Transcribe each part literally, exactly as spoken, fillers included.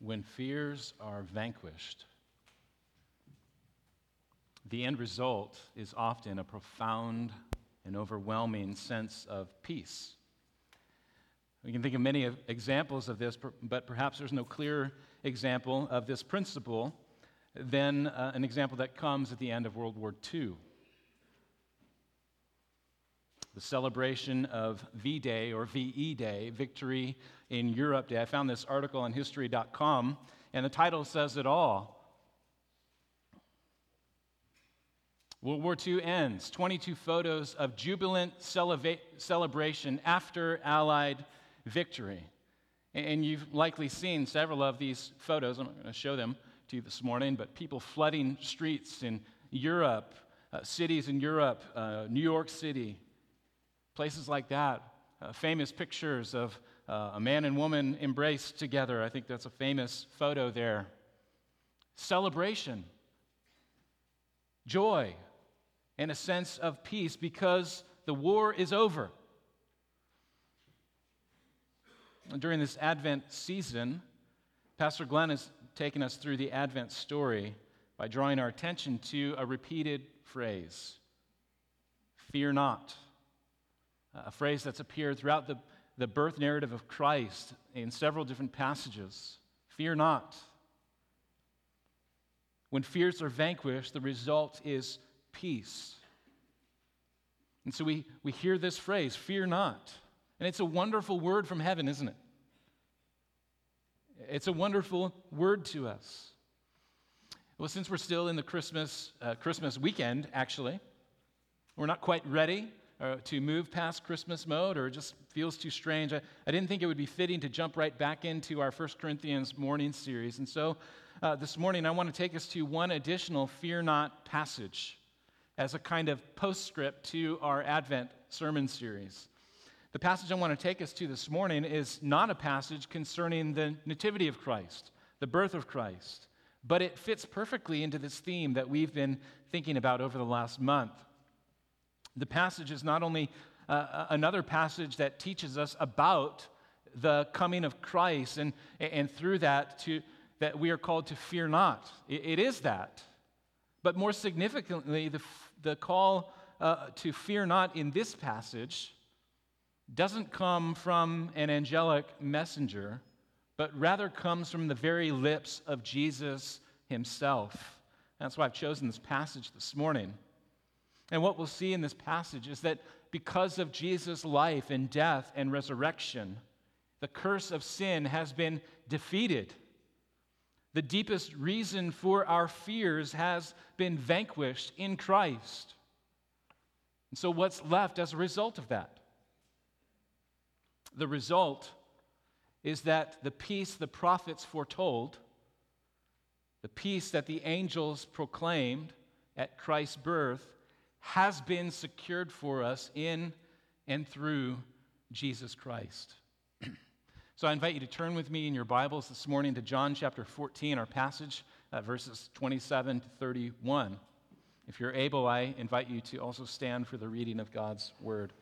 when fears are vanquished, the end result is often a profound and overwhelming sense of peace. We can think of many examples of this, but perhaps there's no clearer example of this principle than uh, an example that comes at the end of World War Two. The celebration of V-Day or V E Day, Victory in Europe Day. I found this article on history dot com, and the title says it all. World War Two ends. twenty-two photos of jubilant celebra- celebration after Allied victory. And you've likely seen several of these photos. I'm not going to show them to you this morning, but people flooding streets in Europe, uh, cities in Europe, uh, New York City, places like that. Uh, famous pictures of uh, a man and woman embraced together. I think that's a famous photo there. Celebration, joy, and a sense of peace because the war is over. During this Advent season, Pastor Glenn has taken us through the Advent story by drawing our attention to a repeated phrase, fear not. A phrase that's appeared throughout the, the birth narrative of Christ in several different passages. Fear not. When fears are vanquished, the result is peace. And so we, we hear this phrase, fear not. And it's a wonderful word from heaven, isn't it? It's a wonderful word to us. Well, since we're still in the Christmas, uh, Christmas weekend, actually, we're not quite ready uh, to move past Christmas mode, or it just feels too strange. I, I didn't think it would be fitting to jump right back into our First Corinthians morning series. And so uh, this morning, I want to take us to one additional fear not passage as a kind of postscript to our Advent sermon series. The passage I want to take us to this morning is not a passage concerning the nativity of Christ, the birth of Christ, but it fits perfectly into this theme that we've been thinking about over the last month. The passage is not only uh, another passage that teaches us about the coming of Christ, and, and through that, to, that we are called to fear not. It, it is that. But more significantly, the, the call uh, to fear not in this passage doesn't come from an angelic messenger, but rather comes from the very lips of Jesus himself. That's why I've chosen this passage this morning. And what we'll see in this passage is that because of Jesus' life and death and resurrection, the curse of sin has been defeated. The deepest reason for our fears has been vanquished in Christ. And so what's left as a result of that? The result is that the peace the prophets foretold, the peace that the angels proclaimed at Christ's birth, has been secured for us in and through Jesus Christ. So I invite you to turn with me in your Bibles this morning to John chapter fourteen, our passage, uh, verses twenty-seven to thirty-one. If you're able, I invite you to also stand for the reading of God's word.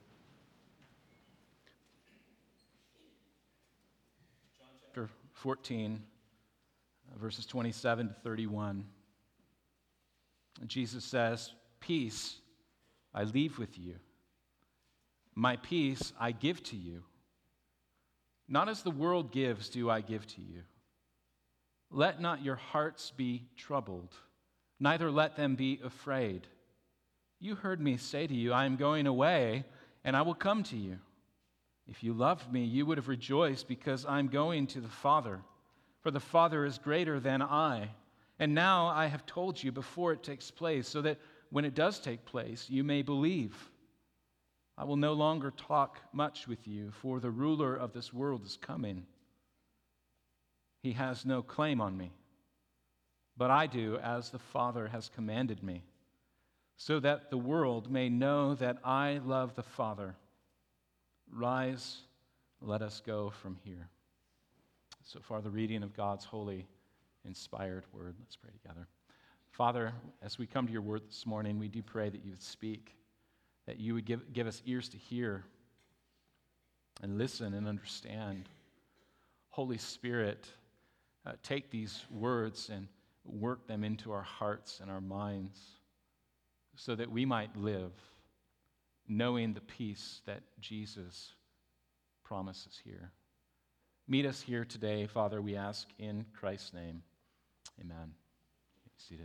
Chapter fourteen, verses twenty-seven to thirty-one. Jesus says, "Peace I leave with you. My peace I give to you. Not as the world gives do I give to you. Let not your hearts be troubled, neither let them be afraid. You heard me say to you, I am going away, and I will come to you. If you loved me, you would have rejoiced because I am going to the Father, for the Father is greater than I. And now I have told you before it takes place, so that when it does take place, you may believe. I will no longer talk much with you, for the ruler of this world is coming. He has no claim on me, but I do as the Father has commanded me, so that the world may know that I love the Father. Rise, let us go from here." So far, the reading of God's holy, inspired word. Let's pray together. Father, as we come to your word this morning, we do pray that you would speak, that you would give, give us ears to hear and listen and understand. Holy Spirit, uh, take these words and work them into our hearts and our minds so that we might live knowing the peace that Jesus promises here. Meet us here today, Father, we ask in Christ's name. Amen. Be seated.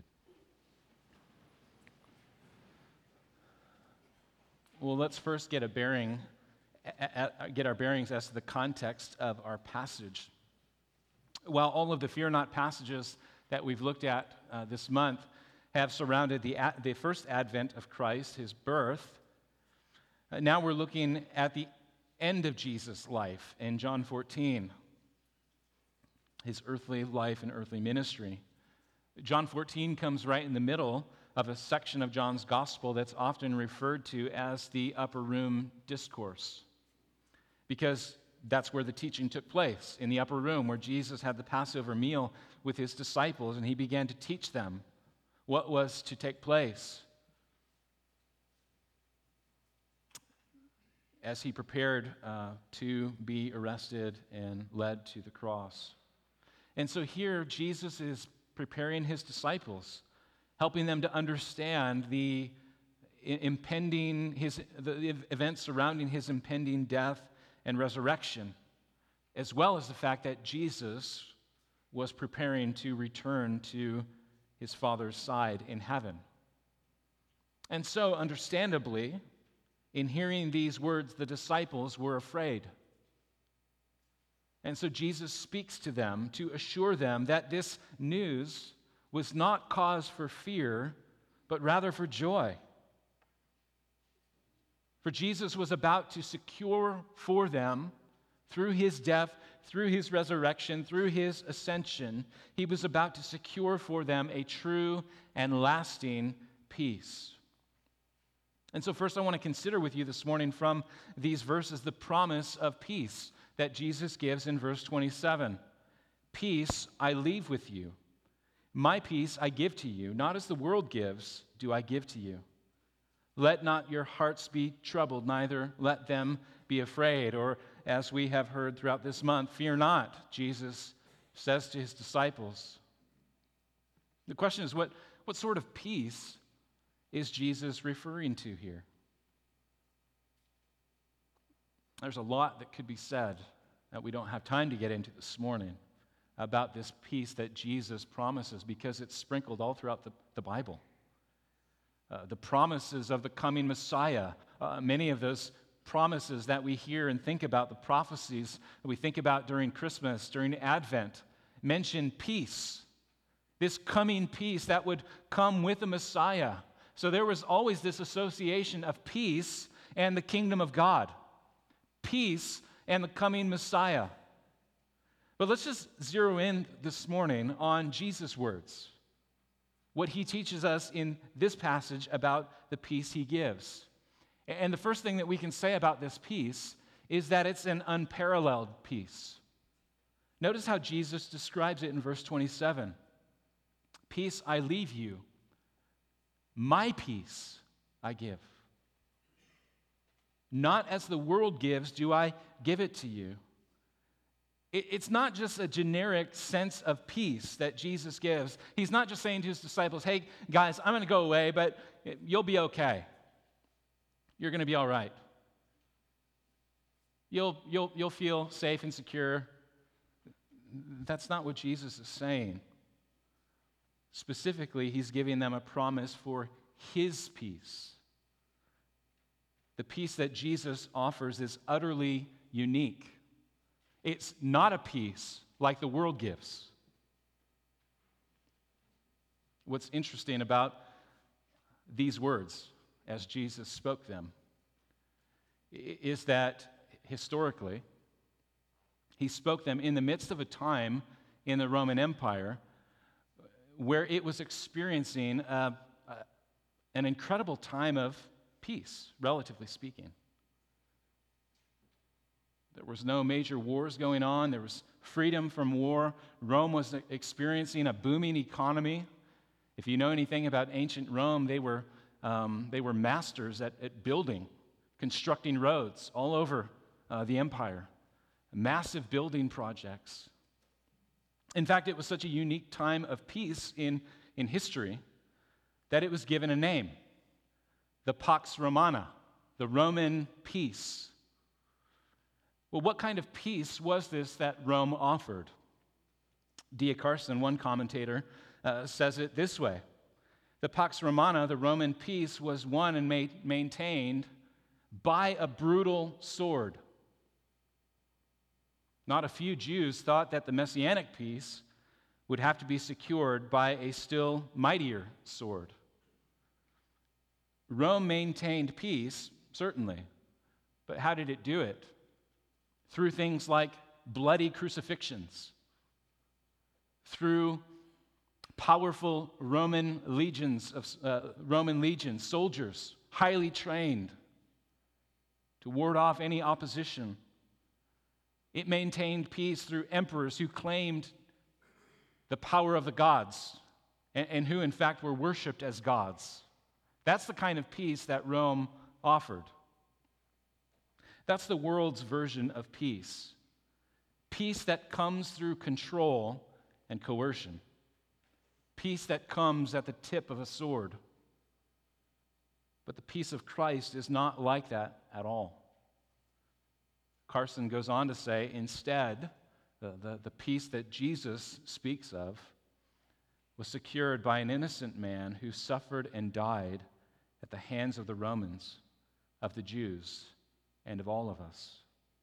Well, let's first get a bearing, get our bearings as to the context of our passage. While all of the fear not passages that we've looked at uh, this month have surrounded the, the first advent of Christ, his birth, uh, now we're looking at the end of Jesus' life in John fourteen, his earthly life and earthly ministry. John fourteen comes right in the middle of a section of John's gospel that's often referred to as the upper room discourse, because that's where the teaching took place, in the upper room where Jesus had the Passover meal with his disciples, and he began to teach them what was to take place as he prepared uh, to be arrested and led to the cross. And so here Jesus is preparing his disciples, helping them to understand the impending his the events surrounding his impending death and resurrection, as well as the fact that Jesus was preparing to return to his Father's side in heaven. And so, understandably, in hearing these words, the disciples were afraid. And so Jesus speaks to them to assure them that this news was not cause for fear, but rather for joy. For Jesus was about to secure for them, through his death, through his resurrection, through his ascension, he was about to secure for them a true and lasting peace. And so first I want to consider with you this morning from these verses the promise of peace that Jesus gives in verse twenty-seven. Peace I leave with you. My peace I give to you, not as the world gives, do I give to you. Let not your hearts be troubled, neither let them be afraid. Or as we have heard throughout this month, fear not, Jesus says to his disciples. The question is, what, what sort of peace is Jesus referring to here? There's a lot that could be said that we don't have time to get into this morning about this peace that Jesus promises, because it's sprinkled all throughout the, the Bible. Uh, the promises of the coming Messiah, uh, many of those promises that we hear and think about, the prophecies that we think about during Christmas, during Advent, mention peace, this coming peace that would come with the Messiah. So there was always this association of peace and the kingdom of God, peace and the coming Messiah. But let's just zero in this morning on Jesus' words, what he teaches us in this passage about the peace he gives. And the first thing that we can say about this peace is that it's an unparalleled peace. Notice how Jesus describes it in verse twenty-seven. Peace I leave you, my peace I give. Not as the world gives do I give it to you. It's not just a generic sense of peace that Jesus gives. He's not just saying to his disciples, hey, guys, I'm going to go away, but you'll be okay. You're going to be all right. You'll, you'll, you'll feel safe and secure. That's not what Jesus is saying. Specifically, he's giving them a promise for his peace. The peace that Jesus offers is utterly unique. It's not a peace like the world gives. What's interesting about these words as Jesus spoke them is that historically, he spoke them in the midst of a time in the Roman Empire where it was experiencing a, a, an incredible time of peace, relatively speaking. There was no major wars going on. There was freedom from war. Rome was experiencing a booming economy. If you know anything about ancient Rome, they were, um, they were masters at, at building, constructing roads all over uh, the empire, massive building projects. In fact, it was such a unique time of peace in, in history that it was given a name, the Pax Romana, the Roman peace. Well, what kind of peace was this that Rome offered? D A Carson, one commentator, uh, says it this way. The Pax Romana, the Roman peace, was won and ma- maintained by a brutal sword. Not a few Jews thought that the Messianic peace would have to be secured by a still mightier sword. Rome maintained peace, certainly, but how did it do it? Through things like bloody crucifixions, through powerful Roman legions of uh, Roman legions, soldiers, highly trained to ward off any opposition. It maintained peace through emperors who claimed the power of the gods and, and who, in fact, were worshipped as gods. That's the kind of peace that Rome offered. That's the world's version of peace. Peace that comes through control and coercion. Peace that comes at the tip of a sword. But the peace of Christ is not like that at all. Carson goes on to say, instead, the, the, the peace that Jesus speaks of was secured by an innocent man who suffered and died at the hands of the Romans, of the Jews, and of all of us.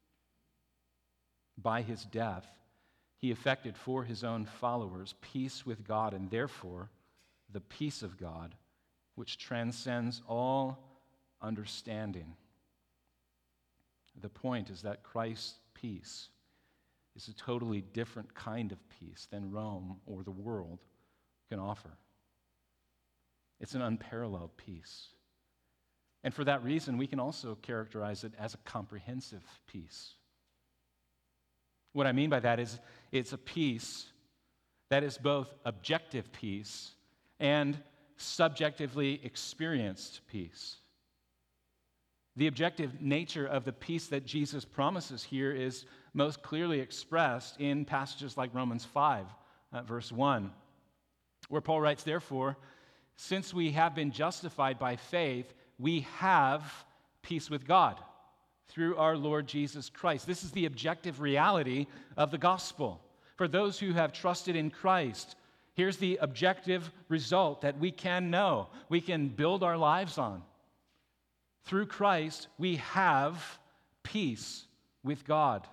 By his death, he effected for his own followers peace with God, and therefore the peace of God, which transcends all understanding. The point is that Christ's peace is a totally different kind of peace than Rome or the world can offer. It's an unparalleled peace. And for that reason, we can also characterize it as a comprehensive peace. What I mean by that is it's a peace that is both objective peace and subjectively experienced peace. The objective nature of the peace that Jesus promises here is most clearly expressed in passages like Romans five, uh, verse one, where Paul writes, therefore, since we have been justified by faith, we have peace with God through our Lord Jesus Christ. This is the objective reality of the gospel. For those who have trusted in Christ, here's the objective result that we can know, we can build our lives on. Through Christ, we have peace with God.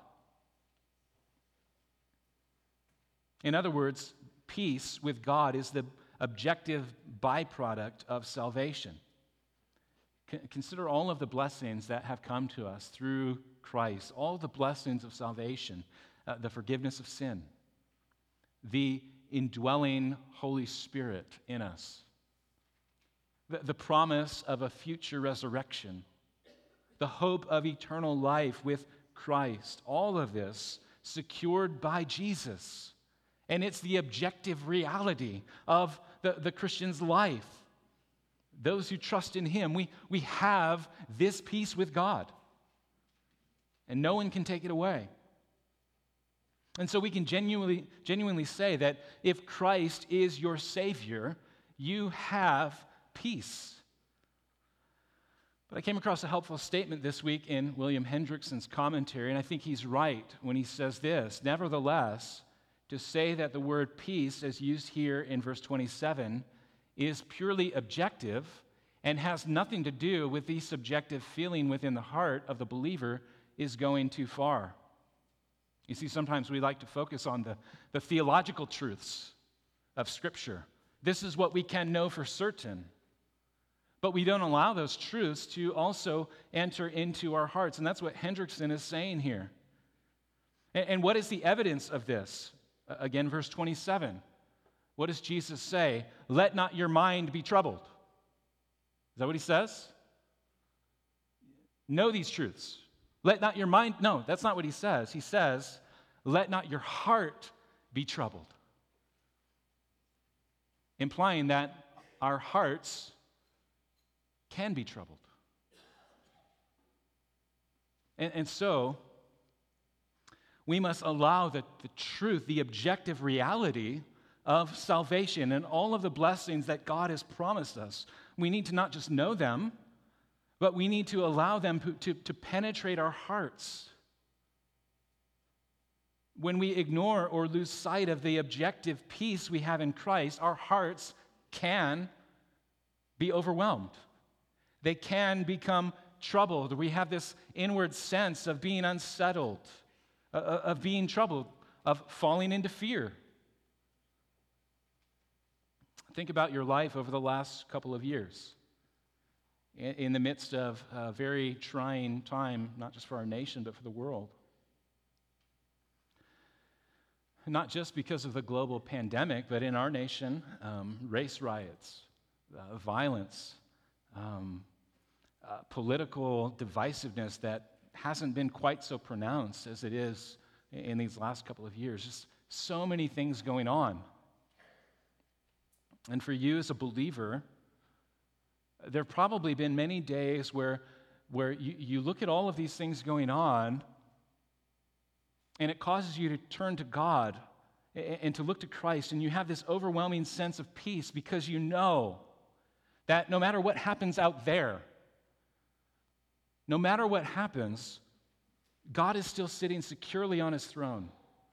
In other words, peace with God is the objective byproduct of salvation. Consider all of the blessings that have come to us through Christ, all the blessings of salvation, uh, the forgiveness of sin, the indwelling Holy Spirit in us, the, the promise of a future resurrection, the hope of eternal life with Christ, all of this secured by Jesus. And it's the objective reality of the, the Christian's life. Those who trust in Him, we, we have this peace with God. And no one can take it away. And so we can genuinely, genuinely say that if Christ is your Savior, you have peace. But I came across a helpful statement this week in William Hendrickson's commentary, and I think he's right when he says this. Nevertheless, to say that the word peace, as used here in verse twenty-seven, is purely objective and has nothing to do with the subjective feeling within the heart of the believer is going too far. You see, sometimes we like to focus on the, the theological truths of Scripture. This is what we can know for certain. But we don't allow those truths to also enter into our hearts. And that's what Hendrickson is saying here. And, and what is the evidence of this? Uh, again, verse twenty-seven. What does Jesus say? Let not your mind be troubled. Is that what he says? Know these truths. Let not your mind, no, that's not what he says. He says, let not your heart be troubled. Implying that our hearts can be troubled. And, and so, We must allow the, the truth, the objective reality of salvation and all of the blessings that God has promised us. We need to not just know them, but we need to allow them to, to, to penetrate our hearts. When we ignore or lose sight of the objective peace we have in Christ, our hearts can be overwhelmed. They can become troubled. We have this inward sense of being unsettled, of being troubled, of falling into fear. Think about your life over the last couple of years. In the midst of a very trying time, not just for our nation, but for the world. Not just because of the global pandemic, but in our nation, um, race riots, uh, violence, um, uh, political divisiveness that hasn't been quite so pronounced as it is in these last couple of years. Just so many things going on. And for you as a believer, there have probably been many days where, where you, you look at all of these things going on, and it causes you to turn to God and to look to Christ, and you have this overwhelming sense of peace because you know that no matter what happens out there, no matter what happens, God is still sitting securely on his throne.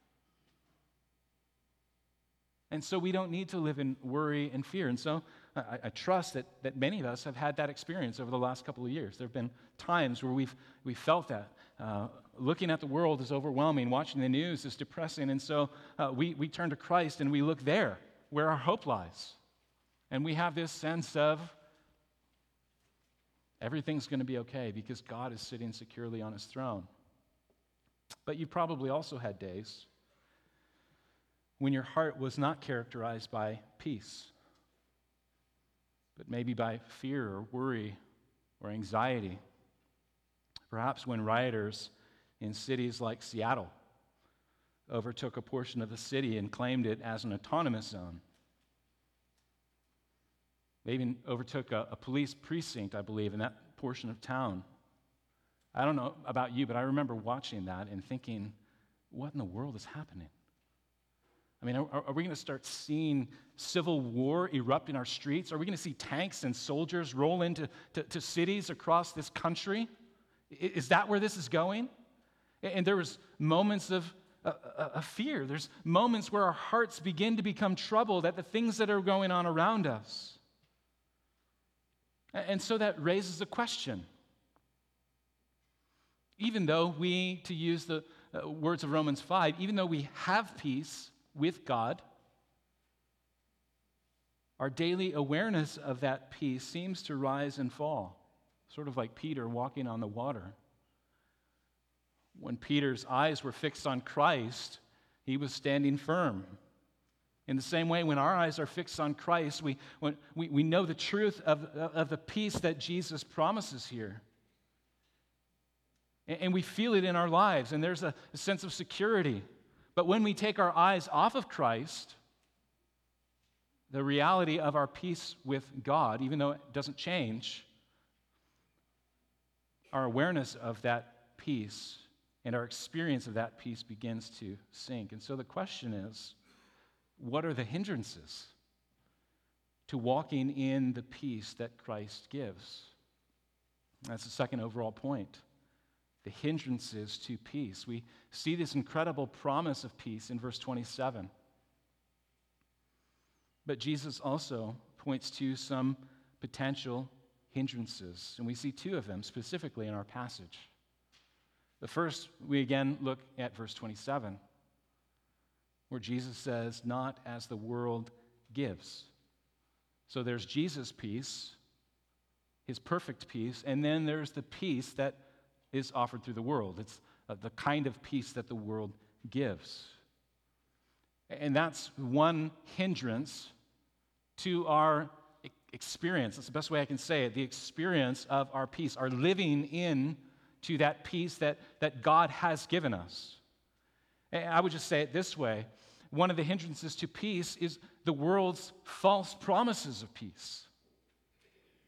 And so we don't need to live in worry and fear. And so I, I trust that, that many of us have had that experience over the last couple of years. There have been times where we've, we've felt that. Uh, looking at the world is overwhelming. Watching the news is depressing. And so uh, we, we turn to Christ and we look there where our hope lies. And we have this sense of everything's going to be okay because God is sitting securely on his throne. But you've probably also had days when your heart was not characterized by peace, but maybe by fear or worry or anxiety. Perhaps when rioters in cities like Seattle overtook a portion of the city and claimed it as an autonomous zone. They even overtook a, a police precinct, I believe, in that portion of town. I don't know about you, but I remember watching that and thinking, what in the world is happening? I mean, are, are we going to start seeing civil war erupt in our streets? Are we going to see tanks and soldiers roll into to, to cities across this country? Is that where this is going? And there was moments of, uh, of fear. There's moments where our hearts begin to become troubled at the things that are going on around us. And so that raises a question. Even though we, to use the uh, words of Romans five, even though we have peace with God, our daily awareness of that peace seems to rise and fall, sort of like Peter walking on the water. When Peter's eyes were fixed on Christ, he was standing firm. In the same way, when our eyes are fixed on Christ, we, when, we, we know the truth of, of the peace that Jesus promises here. And, and we feel it in our lives, and there's a, a sense of security. But when we take our eyes off of Christ, the reality of our peace with God, even though it doesn't change, our awareness of that peace and our experience of that peace begins to sink. And so the question is, what are the hindrances to walking in the peace that Christ gives? That's the second overall point. The hindrances to peace. We see this incredible promise of peace in verse twenty-seven. But Jesus also points to some potential hindrances, and we see two of them specifically in our passage. The first, we again look at verse twenty-seven, where Jesus says, "Not as the world gives." So there's Jesus' peace, his perfect peace, and then there's the peace that is offered through the world. It's uh, the kind of peace that the world gives. And that's one hindrance to our experience. That's the best way I can say it. The experience of our peace, our living in to that peace that, that God has given us. And I would just say it this way. One of the hindrances to peace is the world's false promises of peace.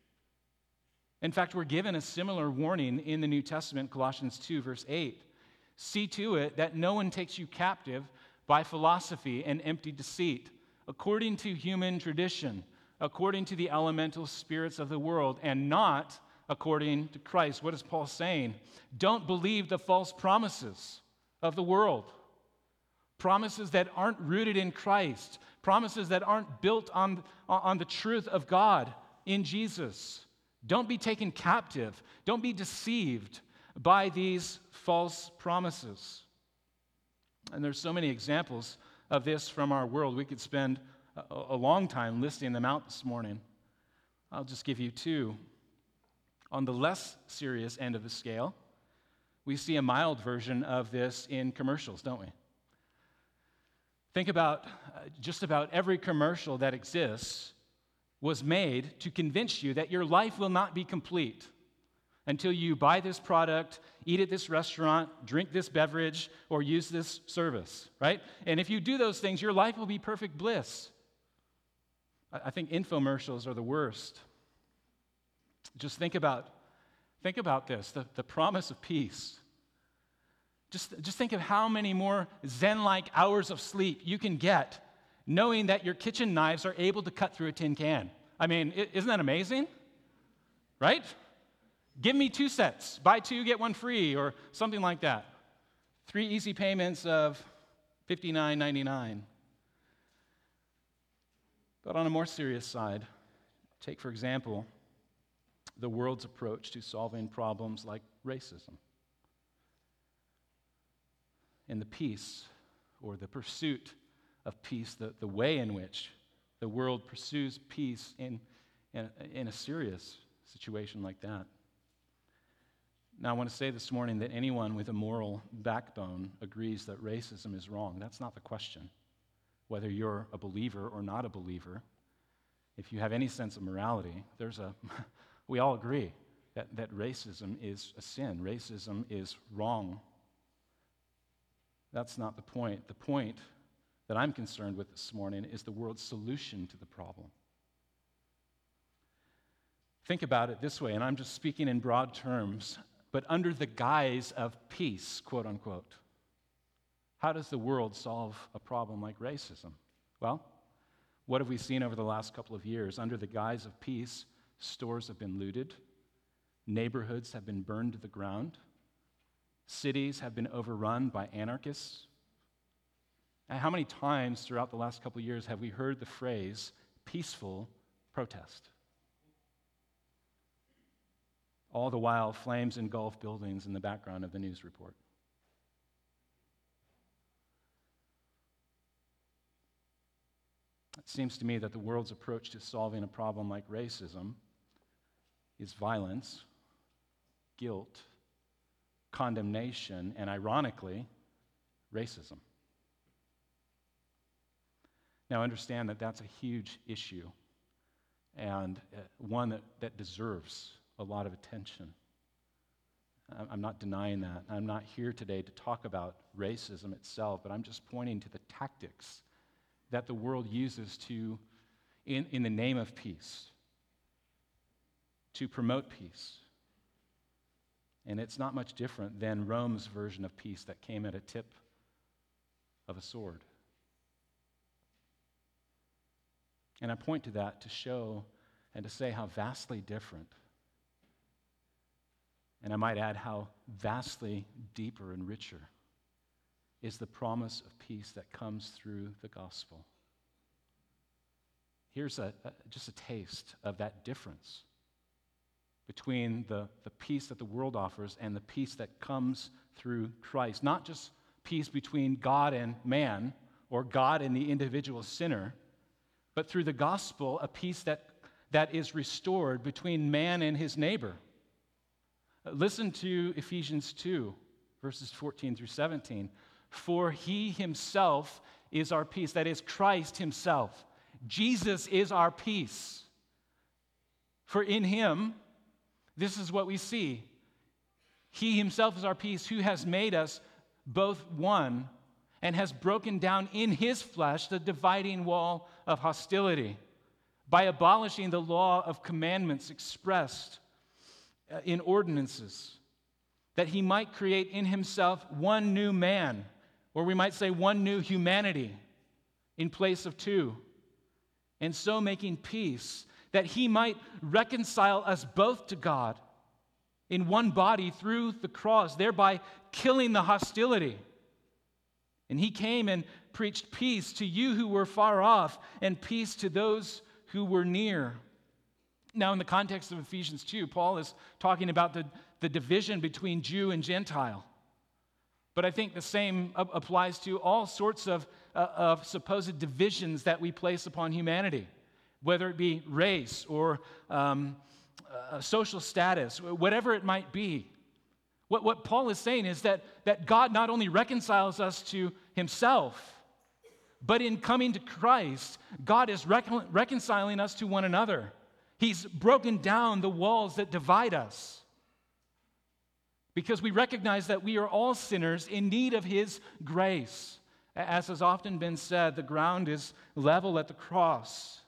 In fact, we're given a similar warning in the New Testament, Colossians two, verse eight. See to it that no one takes you captive by philosophy and empty deceit, according to human tradition, according to the elemental spirits of the world, and not according to Christ. What is Paul saying? Don't believe the false promises of the world. Promises that aren't rooted in Christ. Promises that aren't built on, on the truth of God in Jesus. Don't be taken captive. Don't be deceived by these false promises. And there's so many examples of this from our world. We could spend a, a long time listing them out this morning. I'll just give you two. On the less serious end of the scale, we see a mild version of this in commercials, don't we? Think about uh, just about every commercial that exists was made to convince you that your life will not be complete until you buy this product, eat at this restaurant, drink this beverage, or use this service, right? And if you do those things, your life will be perfect bliss. I, I think infomercials are the worst. Just think about, think about this, the, the promise of peace. Just, just think of how many more Zen-like hours of sleep you can get knowing that your kitchen knives are able to cut through a tin can. I mean, isn't that amazing? Right? Give me two sets. Buy two, get one free, or something like that. Three easy payments of fifty-nine ninety-nine. But on a more serious side, take, for example, the world's approach to solving problems like racism. In the peace, or the pursuit of peace, the, the way in which the world pursues peace in, in, in a serious situation like that. Now, I want to say this morning that anyone with a moral backbone agrees that racism is wrong. That's not the question. Whether you're a believer or not a believer, if you have any sense of morality, there's a, we all agree that, that racism is a sin. Racism is wrong. That's not the point. The point that I'm concerned with this morning is the world's solution to the problem. Think about it this way, and I'm just speaking in broad terms, but under the guise of peace, quote unquote. How does the world solve a problem like racism? Well, what have we seen over the last couple of years? Under the guise of peace, stores have been looted, neighborhoods have been burned to the ground, cities have been overrun by anarchists. And how many times throughout the last couple of years have we heard the phrase peaceful protest? All the while, flames engulf buildings in the background of the news report. It seems to me that the world's approach to solving a problem like racism is violence, guilt, condemnation, and ironically, racism. Now, understand that that's a huge issue and uh, one that, that deserves a lot of attention. I'm not denying that. I'm not here today to talk about racism itself, but I'm just pointing to the tactics that the world uses to, in, in the name of peace, to promote peace. And it's not much different than Rome's version of peace that came at a tip of a sword. And I point to that to show and to say how vastly different, and I might add how vastly deeper and richer, is the promise of peace that comes through the gospel. Here's a, a, just a taste of that difference between the, the peace that the world offers and the peace that comes through Christ. Not just peace between God and man, or God and the individual sinner, but through the gospel, a peace that, that is restored between man and his neighbor. Listen to Ephesians two, verses fourteen through seventeen. For he himself is our peace, that is, Christ himself. Jesus is our peace. For in him, this is what we see. He himself is our peace, who has made us both one and has broken down in his flesh the dividing wall of hostility by abolishing the law of commandments expressed in ordinances, that he might create in himself one new man, or we might say one new humanity in place of two, and so making peace, that he might reconcile us both to God in one body through the cross, thereby killing the hostility. And he came and preached peace to you who were far off and peace to those who were near. Now, in the context of Ephesians two, Paul is talking about the, the division between Jew and Gentile. But I think the same applies to all sorts of, uh, of supposed divisions that we place upon humanity, whether it be race or um, uh, social status, whatever it might be. What, what Paul is saying is that, that God not only reconciles us to himself, but in coming to Christ, God is recon- reconciling us to one another. He's broken down the walls that divide us, because we recognize that we are all sinners in need of his grace. As has often been said, the ground is level at the cross.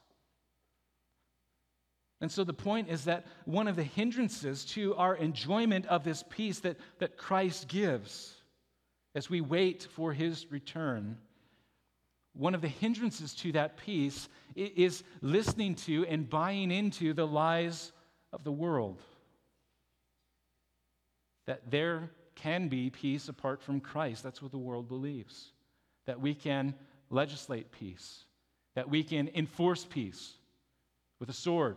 And so the point is that one of the hindrances to our enjoyment of this peace that, that Christ gives as we wait for his return, one of the hindrances to that peace is listening to and buying into the lies of the world. That there can be peace apart from Christ. That's what the world believes. That we can legislate peace. That we can enforce peace with a sword.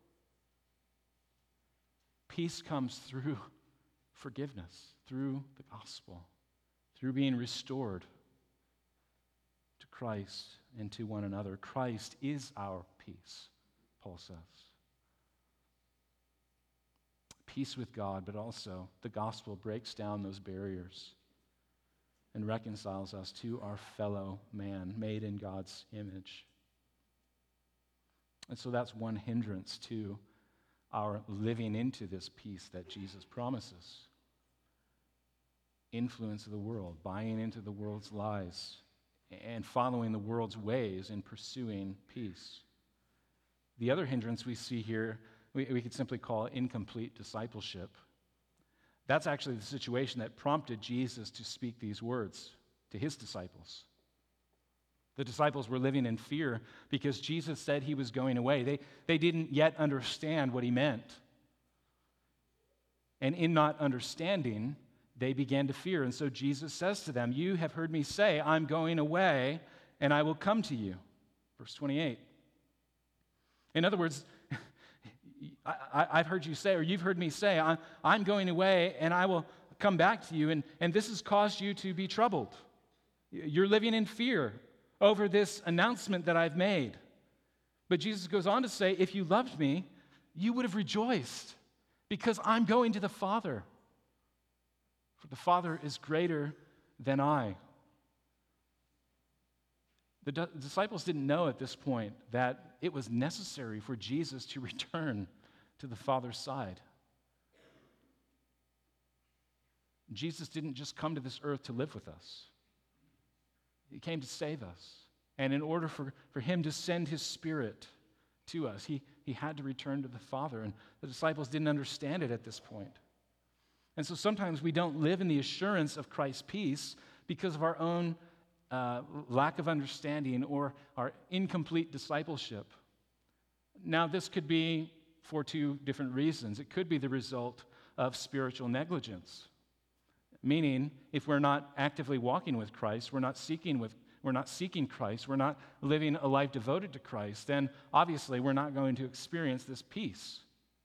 Peace comes through forgiveness, through the gospel, through being restored to Christ and to one another. Christ is our peace, Paul says. Peace with God, but also the gospel breaks down those barriers and reconciles us to our fellow man, made in God's image. And so that's one hindrance to our living into this peace that Jesus promises. Influence of the world, buying into the world's lies, and following the world's ways in pursuing peace. The other hindrance we see here, we, we could simply call incomplete discipleship. That's actually the situation that prompted Jesus to speak these words to his disciples. The disciples were living in fear because Jesus said he was going away. They, they didn't yet understand what he meant. And in not understanding, they began to fear. And so Jesus says to them, "You have heard me say, I'm going away, and I will come to you." Verse twenty-eight. In other words, I, I, I've heard you say, or you've heard me say, I'm, I'm going away, and I will come back to you. And, and this has caused you to be troubled. You're living in fear over this announcement that I've made. But Jesus goes on to say, if you loved me, you would have rejoiced, because I'm going to the Father. For the Father is greater than I. The d- disciples didn't know at this point that it was necessary for Jesus to return to the Father's side. Jesus didn't just come to this earth to live with us. He came to save us. And in order for, for him to send his Spirit to us, he, he had to return to the Father. And the disciples didn't understand it at this point. And so sometimes we don't live in the assurance of Christ's peace because of our own uh, lack of understanding or our incomplete discipleship. Now, this could be for two different reasons. It could be the result of spiritual negligence, meaning if we're not actively walking with Christ, we're not seeking with we're not seeking Christ, we're not living a life devoted to Christ, then obviously we're not going to experience this peace.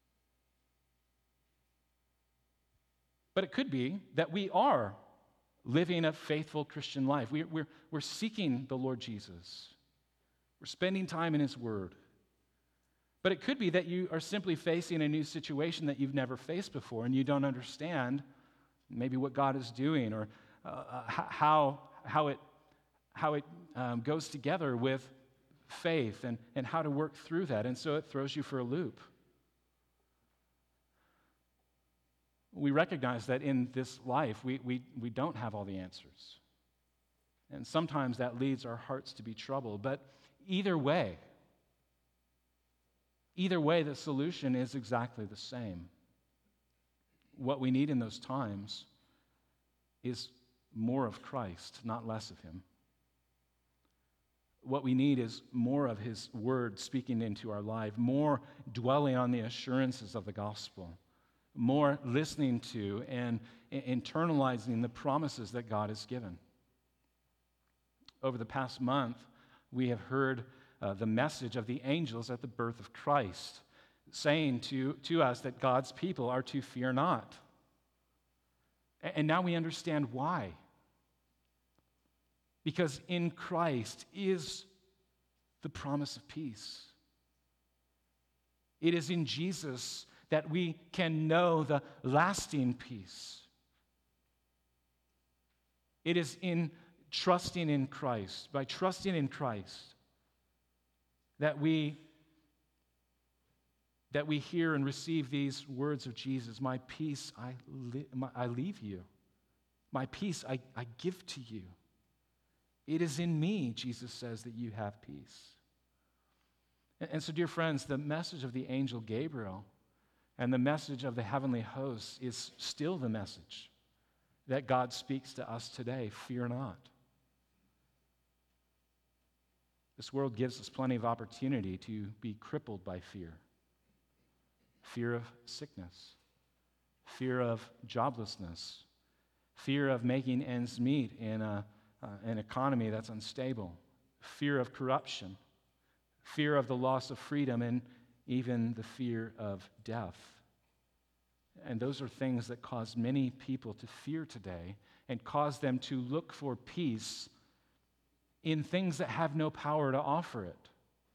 But it could be that we are living a faithful Christian life. We, we're, we're seeking the Lord Jesus. We're spending time in his word. But it could be that you are simply facing a new situation that you've never faced before, and you don't understand maybe what God is doing or uh, how, how it, how it um, goes together with faith and, and how to work through that. And so it throws you for a loop. We recognize that in this life, we, we, we don't have all the answers. And sometimes that leads our hearts to be troubled. But either way, either way, the solution is exactly the same. what we need in those times is more of Christ, not less of him. What we need is more of his word speaking into our life, more dwelling on the assurances of the gospel, more listening to and internalizing the promises that God has given. Over the past month, we have heard uh, the message of the angels at the birth of Christ, saying to, to us that God's people are to fear not. And now we understand why. Because in Christ is the promise of peace. It is in Jesus that we can know the lasting peace. It is in trusting in Christ, by trusting in Christ, that we that we hear and receive these words of Jesus, my peace I, li- my, I leave you. My peace I, I give to you. It is in me, Jesus says, that you have peace. And, and so, dear friends, the message of the angel Gabriel and the message of the heavenly hosts is still the message that God speaks to us today. Fear not. This world gives us plenty of opportunity to be crippled by fear. Fear of sickness, fear of joblessness, fear of making ends meet in a, uh, an economy that's unstable, fear of corruption, fear of the loss of freedom, and even the fear of death. And those are things that cause many people to fear today and cause them to look for peace in things that have no power to offer it.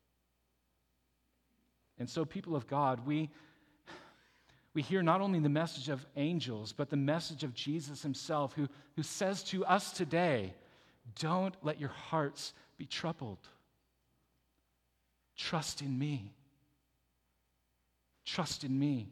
And so, people of God, we We hear not only the message of angels, but the message of Jesus himself, who, who says to us today, don't let your hearts be troubled. Trust in me. Trust in me.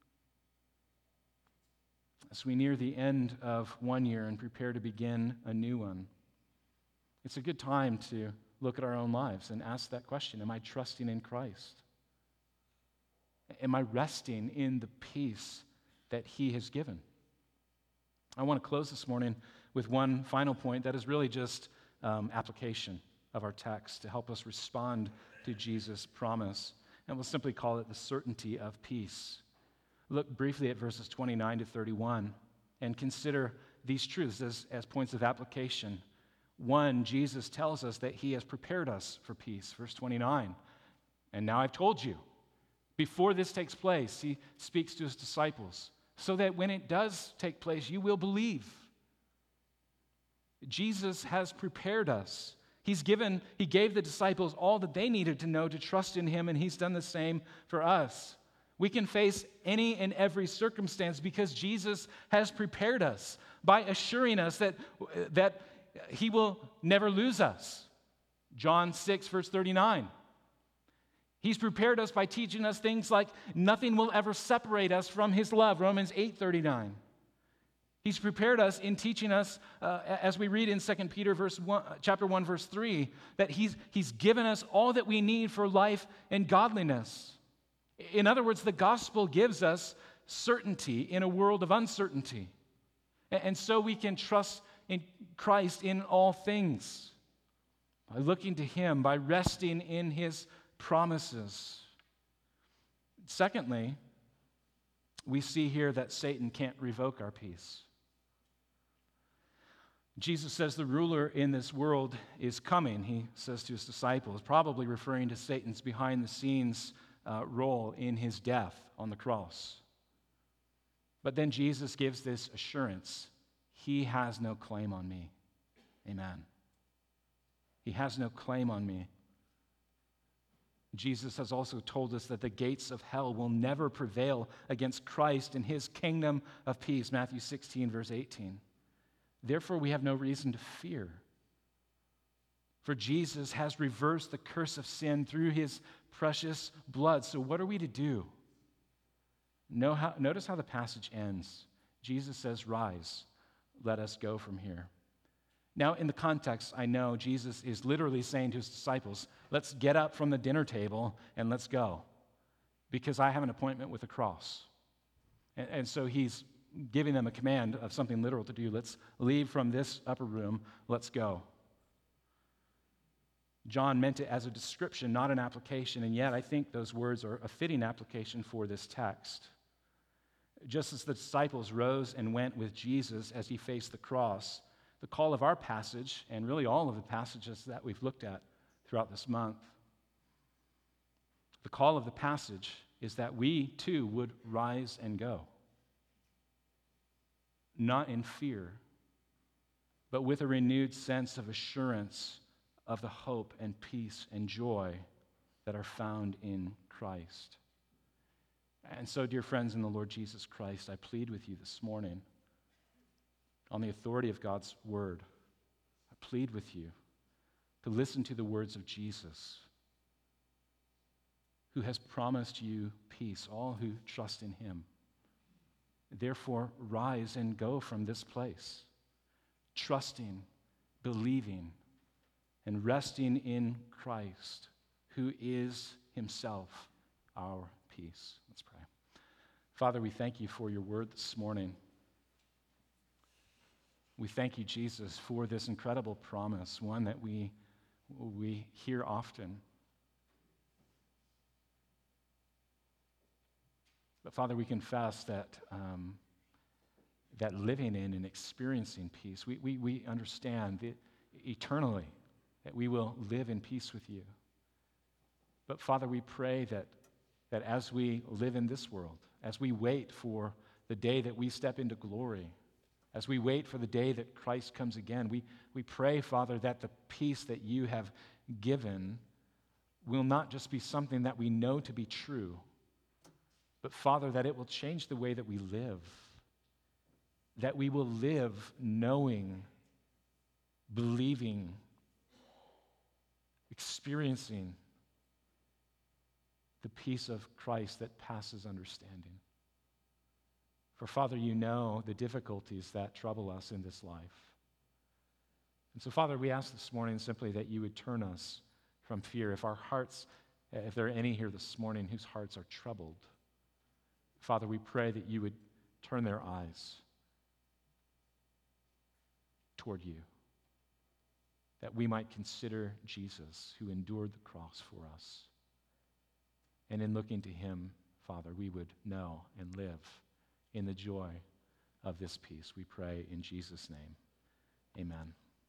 As we near the end of one year and prepare to begin a new one, it's a good time to look at our own lives and ask that question, am I trusting in Christ? Am I resting in the peace that he has given? I want to close this morning with one final point that is really just um, application of our text to help us respond to Jesus' promise. And we'll simply call it the certainty of peace. Look briefly at verses twenty-nine to thirty-one and consider these truths as, as points of application. One, Jesus tells us that he has prepared us for peace. Verse twenty-nine, and now I've told you. Before this takes place, he speaks to his disciples, so that when it does take place, you will believe. Jesus has prepared us. He's given, he gave the disciples all that they needed to know to trust in him, and he's done the same for us. We can face any and every circumstance because Jesus has prepared us by assuring us that, that he will never lose us. John six, verse thirty-nine. He's prepared us by teaching us things like nothing will ever separate us from his love, Romans eight thirty-nine. He's prepared us in teaching us, uh, as we read in Second Peter verse one, chapter one, verse three, that he's, he's given us all that we need for life and godliness. In other words, the gospel gives us certainty in a world of uncertainty. And, and so we can trust in Christ in all things, by looking to him, by resting in his promises. Secondly, we see here that Satan can't revoke our peace. Jesus says the ruler in this world is coming, he says to his disciples, probably referring to Satan's behind-the-scenes uh, role in his death on the cross. But then Jesus gives this assurance, he has no claim on me. Amen. He has no claim on me. Jesus has also told us that the gates of hell will never prevail against Christ and his kingdom of peace, Matthew sixteen, verse eighteen. Therefore, we have no reason to fear. For Jesus has reversed the curse of sin through his precious blood. So what are we to do? Know how, notice how the passage ends. Jesus says, rise, let us go from here. Now, in the context, I know Jesus is literally saying to his disciples, let's get up from the dinner table and let's go, because I have an appointment with the cross. And, and so he's giving them a command of something literal to do. Let's leave from this upper room. Let's go. John meant it as a description, not an application, and yet I think those words are a fitting application for this text. Just as the disciples rose and went with Jesus as he faced the cross, the call of our passage, and really all of the passages that we've looked at throughout this month, the call of the passage is that we too would rise and go. Not in fear, but with a renewed sense of assurance of the hope and peace and joy that are found in Christ. And so, dear friends in the Lord Jesus Christ, I plead with you this morning, on the authority of God's word, I plead with you to listen to the words of Jesus, who has promised you peace, all who trust in him. Therefore, rise and go from this place, trusting, believing, and resting in Christ, who is himself our peace. Let's pray. Father, we thank you for your word this morning. We thank you, Jesus, for this incredible promise, one that we, we hear often. But Father, we confess that um, that living in and experiencing peace, we, we, we understand that eternally that we will live in peace with you. But Father, we pray that, that as we live in this world, as we wait for the day that we step into glory, as we wait for the day that Christ comes again, we, we pray, Father, that the peace that you have given will not just be something that we know to be true, but Father, that it will change the way that we live, that we will live knowing, believing, experiencing the peace of Christ that passes understanding. For Father, you know the difficulties that trouble us in this life. And so, Father, we ask this morning simply that you would turn us from fear. If our hearts, if there are any here this morning whose hearts are troubled, Father, we pray that you would turn their eyes toward you, that we might consider Jesus, who endured the cross for us. And in looking to him, Father, we would know and live in the joy of this peace. We pray in Jesus' name. Amen.